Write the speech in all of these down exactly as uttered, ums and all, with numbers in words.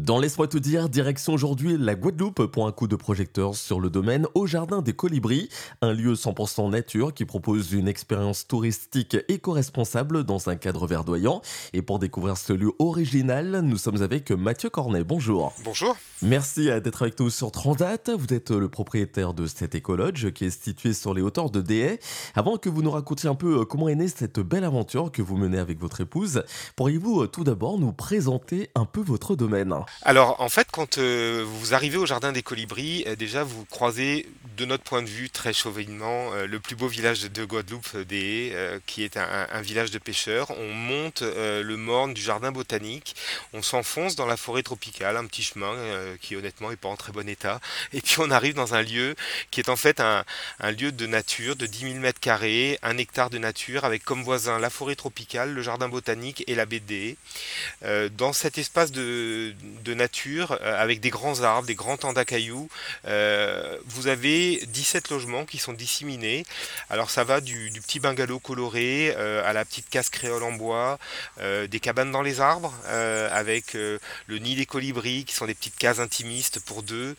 Dans Laisse-moi te dire, direction aujourd'hui la Guadeloupe pour un coup de projecteur sur le domaine Au Jardin des Colibris, un lieu cent pour cent nature qui propose une expérience touristique éco-responsable dans un cadre verdoyant. Et pour découvrir ce lieu original, nous sommes avec Mathieu Cornet. Bonjour. Bonjour. Merci euh, d'être avec nous sur Transat. Vous êtes euh, le propriétaire de cet écolodge qui est situé sur les hauteurs de Déhay. Avant que vous nous racontiez un peu euh, comment est née cette belle aventure que vous menez avec votre épouse, pourriez-vous euh, tout d'abord nous présenter un peu votre domaine? Alors en fait, quand euh, vous arrivez au Jardin des Colibris, euh, déjà vous croisez, de notre point de vue très chauvinement, euh, le plus beau village de Guadeloupe, euh, Déhay, euh, qui est un, un village de pêcheurs. On monte euh, le morne du jardin botanique, on s'enfonce dans la forêt tropicale, un petit chemin euh, qui honnêtement est pas en très bon état, et puis on arrive dans un lieu qui est en fait un, un lieu de nature de dix mille mètres carrés, un hectare de nature, avec comme voisin la forêt tropicale, le jardin botanique et la baie de Déhay. Euh, dans cet espace de, de nature, euh, avec des grands arbres, des grands tands d'acailloux, euh, vous avez dix-sept logements qui sont disséminés. Alors ça va du, du petit bungalow coloré euh, à la petite case créole en bois, euh, des cabanes dans les arbres, euh, avec euh, le nid des colibris, qui sont des petites cases intimistes pour deux.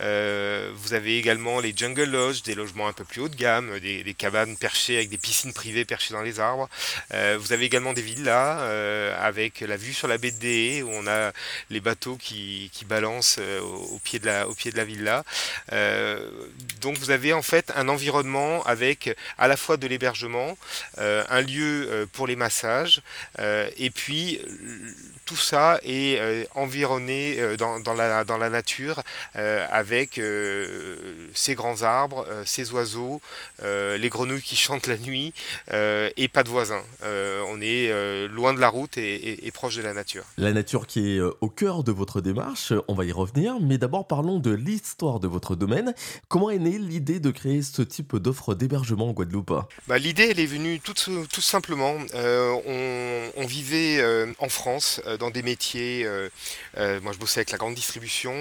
Euh, vous avez également les jungle lodge, des logements un peu plus haut de gamme, des, des cabanes perchées avec des piscines privées perchées dans les arbres. Euh, vous avez également des villas euh, avec la vue sur la baie de Déhay, où on a les bateaux qui, qui balancent euh, au, au pied de la, au pied de la villa. Euh, donc vous avez en fait un environnement avec à la fois de l'hébergement, euh, un lieu euh, pour les massages, euh, et puis tout ça est euh, environné euh, dans, dans, la, dans la nature euh, avec euh, ces grands arbres, euh, ces oiseaux, euh, les grenouilles qui chantent la nuit euh, et pas de voisins. Euh, on est euh, loin de la route et, et, et proche de la nature. La nature qui est euh, au cœur de votre démarche, on va y revenir, mais d'abord parlons de l'histoire de votre domaine. Comment est née l'idée de créer ce type d'offre d'hébergement en Guadeloupe? Bah, l'idée, elle est venue tout, tout simplement. Euh, on, on vivait euh, en France euh, dans des métiers. Euh, euh, moi, je bossais avec la grande distribution.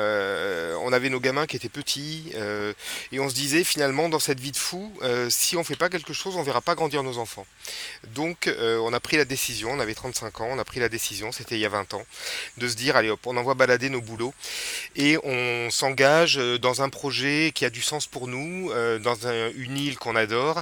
Euh, on avait nos gamins qui étaient petits euh, et on se disait finalement dans cette vie de fou, euh, si on fait pas quelque chose, on verra pas grandir nos enfants. Donc, euh, on a pris la décision. On avait trente-cinq ans. On a pris la décision. C'était il y a vingt ans, de se dire allez hop, on envoie balader nos boulots et on s'engage dans un projet qui a du sens pour nous, euh, dans un- une île qu'on adore,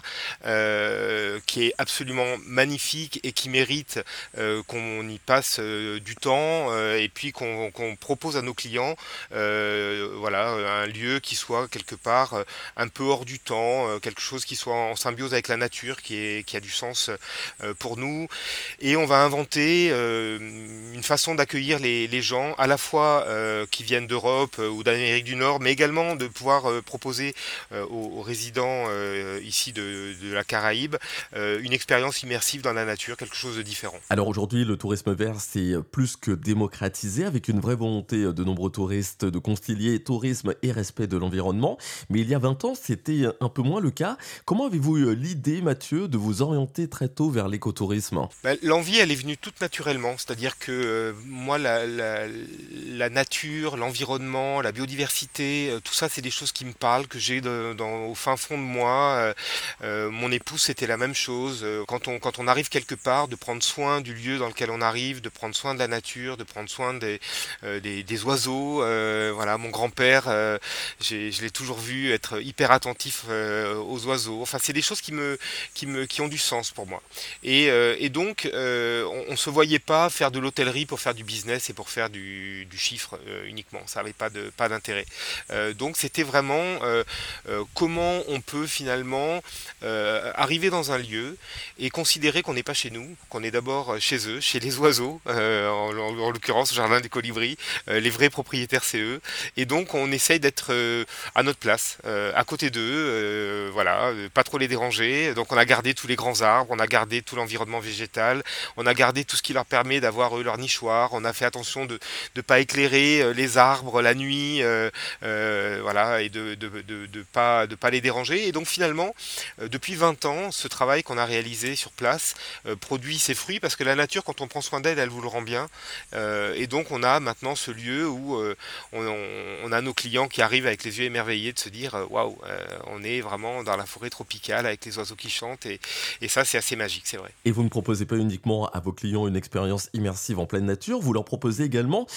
euh, qui est absolument magnifique et qui mérite euh, qu'on y passe euh, du temps euh, et puis qu'on qu'on propose à nos clients euh, voilà, un lieu qui soit quelque part euh, un peu hors du temps, euh, quelque chose qui soit en symbiose avec la nature, qui, est, qui a du sens euh, pour nous. Et on va inventer euh, une façon d'accueillir les, les gens, à la fois euh, qui viennent d'Europe euh, ou d'Amérique du Nord, mais également de pouvoir euh, proposer euh, aux, aux résidents euh, ici de, de la Caraïbe euh, une expérience immersive dans la nature, quelque chose de différent. Alors aujourd'hui, le tourisme vert, c'est plus que démocratisé, avec une vraie volonté de nombreux touristes de concilier tourisme et respect de l'environnement. Mais il y a vingt ans, c'était un peu moins le cas. Comment avez-vous eu l'idée, Mathieu, de vous orienter très tôt vers l'écotourisme? Ben, l'envie, elle est venue toute naturellement, c'est-à-dire que euh, moi, la, la, la nature, l'environnement, la biodiversité, euh, tout ça, c'est des choses qui me parlent, que j'ai de- dans- au fin fond de moi. Euh, euh, mon épouse, c'était la même chose. Euh, Quand on, quand on arrive quelque part, de prendre soin du lieu dans lequel on arrive, de prendre soin de la nature, de prendre soin des, euh, des, des oiseaux. Euh, voilà, mon grand-père, euh, j'ai- je l'ai toujours vu être hyper attentif euh, aux oiseaux. Enfin, c'est des choses qui me, qui me, qui ont du sens pour moi. Et, euh, et donc, euh, on, on se voyait pas faire de l'hôtellerie pour faire du business et pour faire du, du chiffre euh, uniquement. Ça n'avait pas de pas d'intérêt. Euh, donc, c'était vraiment euh, euh, comment on peut finalement euh, arriver dans un lieu et considérer qu'on n'est pas chez nous, qu'on est d'abord chez eux, chez les oiseaux, euh, en, en- en l'occurrence au jardin des colibris. Euh, les vrais propriétaires, c'est eux. Et donc, on essaye d'être euh, à notre place, euh, à côté d'eux, euh, voilà, euh, pas trop les déranger. Donc, on a gardé tous les grands arbres, on a gardé tout l'environnement végétal, on a gardé tout ce qui leur permet d'avoir eux leur nichoir, on a fait attention de ne pas éclairer euh, les arbres la nuit, euh, euh, voilà, et de de, de, de pas de pas les déranger. Et donc finalement, euh, depuis vingt ans, ce travail qu'on a réalisé sur place euh, produit ses fruits parce que la nature, quand on prend soin d'elle, elle vous le rend bien. Euh, et donc on a maintenant ce lieu où euh, on, on- on a nos clients qui arrivent avec les yeux émerveillés de se dire euh, waouh, euh, on est vraiment dans la forêt tropicale avec les oiseaux qui chantent et, et ça c'est assez magique, c'est vrai. Et vous ne proposez pas uniquement à vos clients une expérience immersive en pleine nature, vous leur proposez également de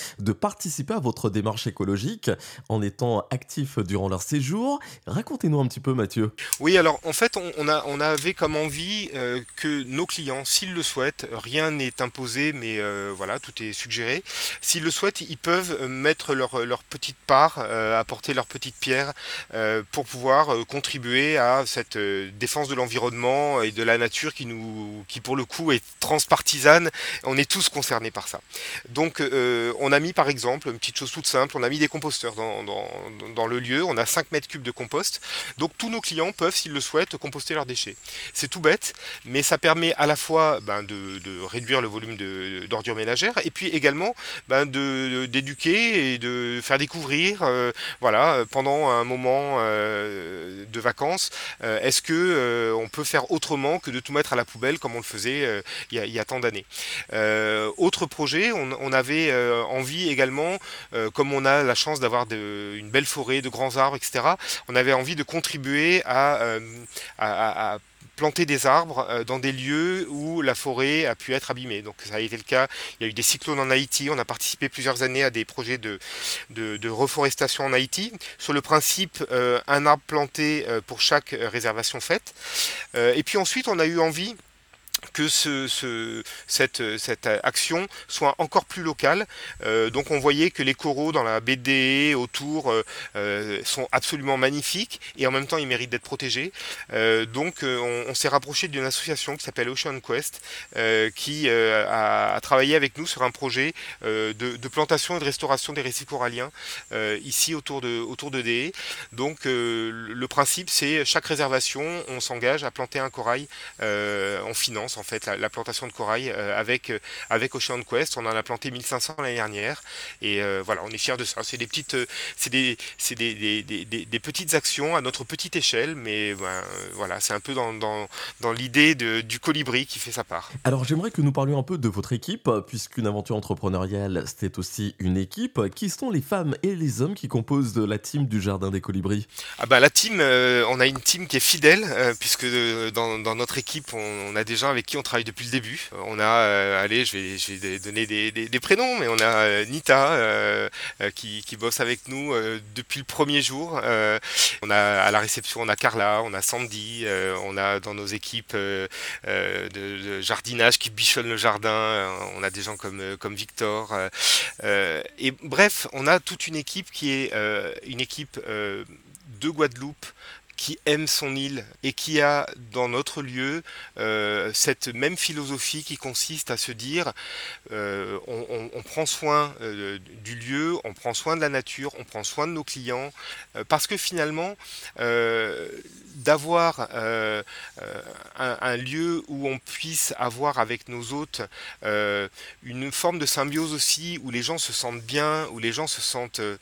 participer à votre démarche écologique en étant actifs durant leur séjour. Racontez-nous un petit peu, Mathieu. Oui, alors en fait, on, on a, on avait comme envie euh, que nos clients, s'ils le souhaitent, rien n'est imposé, mais euh, voilà, tout est suggéré. S'ils le souhaitent, ils peuvent euh, mettre leur, leur petite part, euh, apporter leur petite pierre euh, pour pouvoir euh, contribuer à cette euh, défense de l'environnement et de la nature qui nous, qui pour le coup est transpartisane. On est tous concernés par ça. Donc, euh, on a mis par exemple une petite chose toute simple, on a mis des composteurs dans, dans, dans le lieu. On a cinq mètres cubes de compost. Donc tous nos clients peuvent, s'ils le souhaitent, composter leurs déchets. C'est tout bête, mais ça permet à la fois ben, de, de réduire le volume de, d'ordures ménagères et puis également ben, de, de- d'éduquer et de faire découvrir, euh, voilà, pendant un moment euh, de vacances, euh, est-ce que euh, on peut faire autrement que de tout mettre à la poubelle comme on le faisait euh, il y a, il y a tant d'années. Euh, autre projet, on, on avait euh, envie également, euh, comme on a la chance d'avoir de- une belle forêt, de grands arbres, et cetera, on avait envie de contribuer à, euh, à- à- à planter des arbres euh, dans des lieux où la forêt a pu être abîmée. Donc ça a été le cas. Il y a eu des cyclones en Haïti. On a participé plusieurs années à des projets de, de, de reforestation en Haïti. Sur le principe, euh, un arbre planté euh, pour chaque euh, réservation faite. Euh, et puis ensuite, on a eu envie que ce, ce- cette, cette action soit encore plus locale. Euh, donc on voyait que les coraux dans la baie de Déé autour euh, euh, sont absolument magnifiques et en même temps ils méritent d'être protégés. Euh, donc euh, on, on s'est rapproché d'une association qui s'appelle Ocean Quest euh, qui euh, a, a travaillé avec nous sur un projet euh, de, de plantation et de restauration des récifs coralliens euh, ici autour de, autour de Déé. Donc euh, le principe c'est chaque réservation on s'engage à planter un corail, euh, on finance en fait la, la plantation de corail euh, avec, euh, avec Ocean Quest. On en a planté mille cinq cents l'année dernière et euh, voilà, on est fiers de ça. C'est des petites, euh, c'est des, c'est des, des, des, des- des petites actions à notre petite échelle, mais ben, euh, voilà, c'est un peu dans, dans, dans l'idée de- du colibri qui fait sa part. Alors j'aimerais que nous parlions un peu de votre équipe, puisqu'une aventure entrepreneuriale, c'est aussi une équipe. Qui sont les femmes et les hommes qui composent la team du Jardin des Colibris? Ah bah la team, euh, on a une team qui est fidèle euh, puisque euh, dans, dans notre équipe on, on a des gens avec qui on travaille depuis le début. On a, euh, allez, je vais, je vais donner des, des- des prénoms, mais on a euh, Nita euh, euh, qui, qui bosse avec nous euh, depuis le premier jour. Euh, on a à la réception, on a Carla, on a Sandy, euh, on a dans nos équipes euh, euh, de, de jardinage qui bichonnent le jardin. euh, On a des gens comme euh, comme Victor. euh, euh, et bref, on a toute une équipe qui est euh, une équipe euh, de Guadeloupe qui aime son île et qui a dans notre lieu euh, cette même philosophie qui consiste à se dire euh, on, on- on prend soin euh, du lieu, on prend soin de la nature, on prend soin de nos clients, euh, parce que finalement euh, d'avoir euh, euh, un, un lieu où on puisse avoir avec nos hôtes euh, une forme de symbiose aussi, où les gens se sentent bien, où les gens se sentent euh,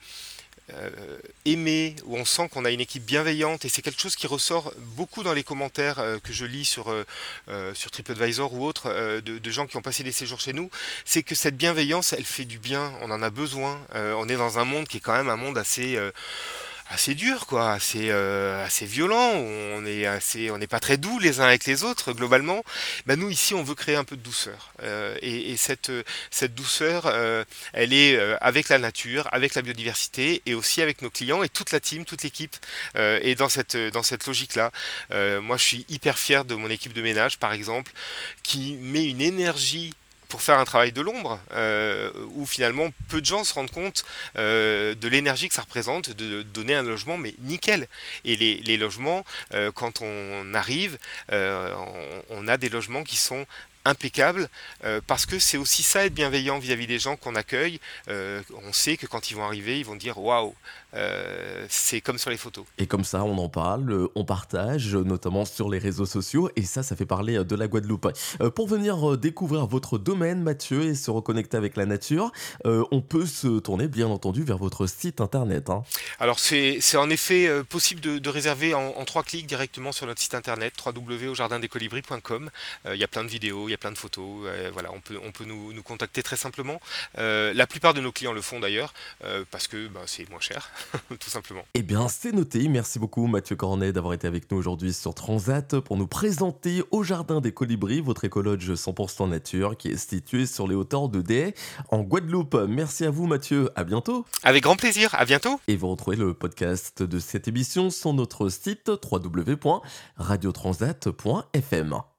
euh, aimé, où on sent qu'on a une équipe bienveillante, et c'est quelque chose qui ressort beaucoup dans les commentaires euh, que je lis sur, euh, euh, sur TripAdvisor ou autres, euh, de, de gens qui ont passé des séjours chez nous, c'est que cette bienveillance, elle fait du bien, on en a besoin. Euh, on est dans un monde qui est quand même un monde assez... euh, assez dur, quoi, assez, euh, assez violent, où on est assez, on n'est pas très doux les uns avec les autres globalement. Ben nous ici, on veut créer un peu de douceur. Euh, et, et cette, cette douceur, euh, elle est euh, avec la nature, avec la biodiversité et aussi avec nos clients et toute la team, toute l'équipe euh, est dans cette, dans cette logique-là. Euh, moi, je suis hyper fier de mon équipe de ménage, par exemple, qui met une énergie pour faire un travail de l'ombre, euh, où finalement peu de gens se rendent compte euh, de l'énergie que ça représente de donner un logement, mais nickel. Et les, les logements, euh, quand on arrive, euh, on, on a des logements qui sont impeccables, euh, parce que c'est aussi ça être bienveillant vis-à-vis des gens qu'on accueille. Euh, on sait que quand ils vont arriver, ils vont dire waouh, euh, c'est comme sur les photos. Et comme ça, on en parle, euh, on partage, euh, notamment sur les réseaux sociaux, et ça, ça fait parler euh, de la Guadeloupe. Euh, pour venir euh, découvrir votre domaine, Mathieu, et se reconnecter avec la nature, euh, on peut se tourner, bien entendu, vers votre site internet, hein. Alors c'est c'est en effet euh, possible de, de réserver en, en trois clics directement sur notre site internet w w w point au jardin des colibris point com. Euh, Il y a plein de vidéos, il y y a plein de photos. Euh, voilà, on peut, on peut nous, nous contacter très simplement. Euh, la plupart de nos clients le font d'ailleurs, euh, parce que bah, c'est moins cher, tout simplement. Eh bien, c'est noté. Merci beaucoup, Mathieu Cornet, d'avoir été avec nous aujourd'hui sur Transat pour nous présenter Au Jardin des Colibris, votre écologe cent pour cent nature qui est situé sur les hauteurs de Des, en Guadeloupe. Merci à vous, Mathieu. À bientôt. Avec grand plaisir, à bientôt. Et vous retrouvez le podcast de cette émission sur notre site w w w point radio transat point f m.